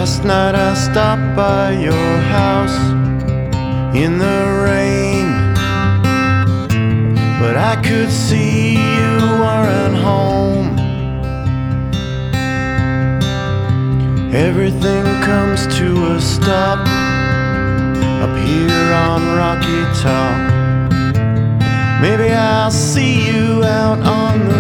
Last night I stopped by your house in the rain, but I could see you weren't home. Everything comes to a stop up here on Rocky Top. Maybe I'll see you out on the